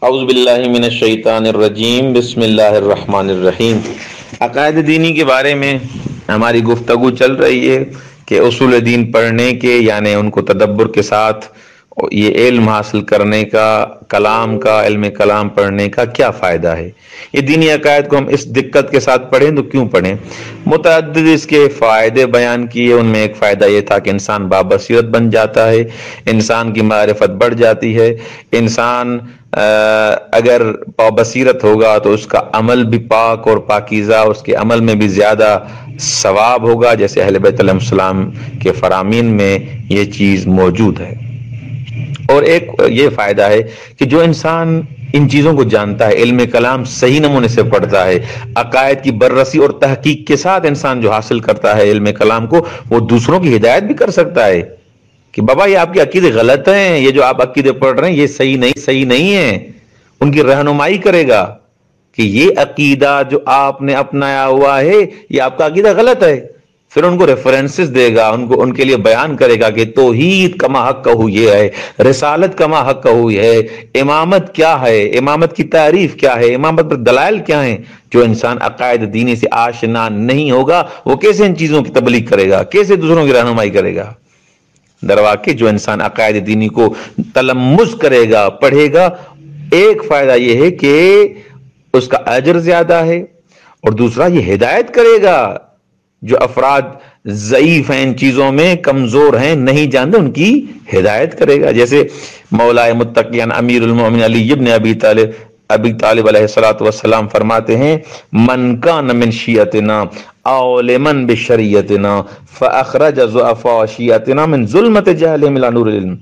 اعوذ باللہ من الشیطان الرجیم بسم اللہ الرحمن الرحیم۔ عقائد دینی کے بارے میں ہماری گفتگو چل رہی ہے کہ اصول دین پڑھنے کے یعنی ان کو تدبر کے ساتھ یہ علم حاصل کرنے کا، کلام کا، علم کلام پڑھنے کا کیا فائدہ ہے۔ یہ دینی عقائد کو ہم اس دقت کے ساتھ پڑھیں تو کیوں پڑھیں؟ متعدد اس کے فائدے بیان کیے، ان میں ایک فائدہ یہ تھا کہ انسان بابصیرت بن جاتا ہے، انسان کی معرفت بڑھ جاتی ہے، انسان اگر بصیرت ہوگا تو اس کا عمل بھی پاک اور پاکیزہ، اس کے عمل میں بھی زیادہ ثواب ہوگا، جیسے اہل بیت علیہ السلام کے فرامین میں یہ چیز موجود ہے۔ اور ایک یہ فائدہ ہے کہ جو انسان ان چیزوں کو جانتا ہے، علم کلام صحیح نمونے سے پڑھتا ہے، عقائد کی بررسی اور تحقیق کے ساتھ انسان جو حاصل کرتا ہے علم کلام کو، وہ دوسروں کی ہدایت بھی کر سکتا ہے کہ بابا یہ آپ کے عقیدے غلط ہیں، یہ جو آپ عقیدے پڑھ رہے ہیں یہ صحیح نہیں ہے، ان کی رہنمائی کرے گا کہ یہ عقیدہ جو آپ نے اپنایا ہوا ہے یہ آپ کا عقیدہ غلط ہے، پھر ان کو ریفرنسز دے گا، ان کے لیے بیان کرے گا کہ توحید کما حق کہو یہ ہے، رسالت کما حق کہو یہ ہے، امامت کیا ہے، امامت کی تعریف کیا ہے، امامت پر دلائل کیا ہیں۔ جو انسان عقائد دینی سے آشنا نہیں ہوگا وہ کیسے ان چیزوں کی تبلیغ کرے گا، کیسے دوسروں کی رہنمائی کرے گا؟ درواقع جو انسان عقائد دینی کو تلمذ کرے گا، پڑھے گا، ایک فائدہ یہ ہے کہ اس کا اجر زیادہ ہے، اور دوسرا یہ ہدایت کرے گا۔ جو افراد ضعیف ہیں، ان چیزوں میں کمزور ہیں، نہیں جانتے، ان کی ہدایت کرے گا۔ جیسے مولائے متقیان امیر المومنین علی ابن ابی طالب علیہ الصلوۃ والسلام فرماتے ہیں: من کان من شیعتنا عالما بشریعتنا فاخرج ضعفاء شیعتنا من ظلمت جہلهم الى نور العلم۔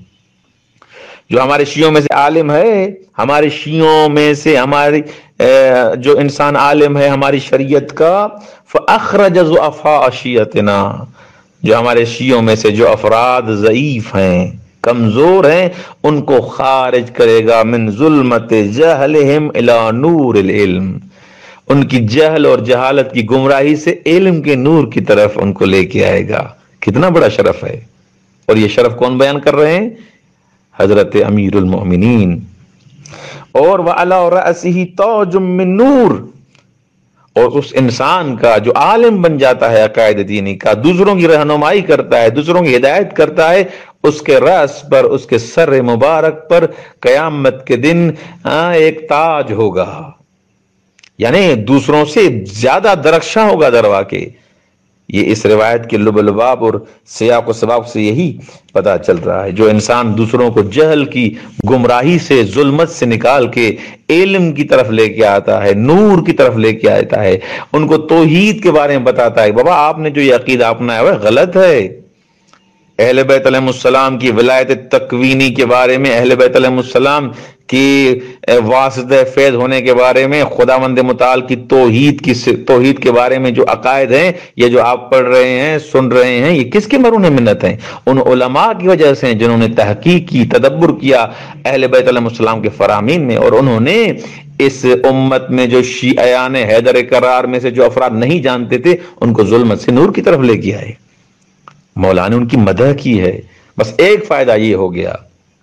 جو ہمارے شیعوں میں سے عالم ہے، ہمارے شیعوں میں سے ہماری جو انسان عالم ہے ہماری شریعت کا، فاخرج ضعفاء شیعتنا، جو ہمارے شیعوں میں سے جو افراد ضعیف ہیں، کمزور ہیں، ان کو خارج کرے گا من ظلمت جہلہم الی نور العلم، ان کی جہل اور جہالت کی گمراہی سے علم کے نور کی طرف ان کو لے کے آئے گا۔ کتنا بڑا شرف ہے، اور یہ شرف کون بیان کر رہے ہیں؟ حضرت امیر المؤمنین۔ اور وعلی رأسہ تاج من نور، اور اس انسان کا جو عالم بن جاتا ہے عقائد دینی کا، دوسروں کی رہنمائی کرتا ہے، دوسروں کی ہدایت کرتا ہے، اس کے رأس پر، اس کے سر مبارک پر قیامت کے دن ایک تاج ہوگا، یعنی دوسروں سے زیادہ درخشاں ہوگا۔ درواقع یہ اس روایت کے لب لباب اور سیاق و سباق سے یہی پتہ چل رہا ہے۔ جو انسان دوسروں کو جہل کی گمراہی سے، ظلمت سے نکال کے علم کی طرف لے کے آتا ہے، نور کی طرف لے کے آتا ہے، ان کو توحید کے بارے میں بتاتا ہے، بابا آپ نے جو یہ عقیدہ اپنایا ہوا ہے غلط ہے۔ اہل بیت علیہ السلام کی ولایت تکوینی کے بارے میں، اہل بیت علیہ السلام کی واسطہ فیض ہونے کے بارے میں، خداوند متعال کی توحید کے بارے میں جو عقائد ہیں، یہ جو آپ پڑھ رہے ہیں، سن رہے ہیں، یہ کس کے مرہون منت ہیں؟ ان علماء کی وجہ سے جنہوں نے تحقیق کی، تدبر کیا اہل بیت علیہ السلام کے فرامین میں، اور انہوں نے اس امت میں جو شیعیان حیدر کرار میں سے جو افراد نہیں جانتے تھے، ان کو ظلمت سے نور کی طرف لے کے آئے۔ مولا نے ان کی مدح کی ہے۔ بس ایک فائدہ یہ ہو گیا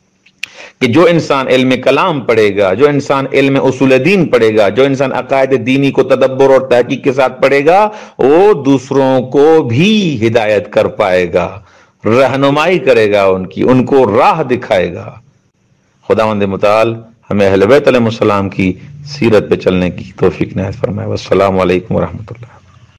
کہ جو انسان علم کلام پڑھے گا، جو انسان علم اصول دین پڑھے گا، جو انسان عقائد دینی کو تدبر اور تحقیق کے ساتھ پڑھے گا، وہ دوسروں کو بھی ہدایت کر پائے گا، رہنمائی کرے گا، ان کو راہ دکھائے گا۔ خداوند متعال ہمیں اہل بیت علیہ السلام کی سیرت پہ چلنے کی توفیق عنایت فرمائے۔ والسلام علیکم ورحمۃ اللہ۔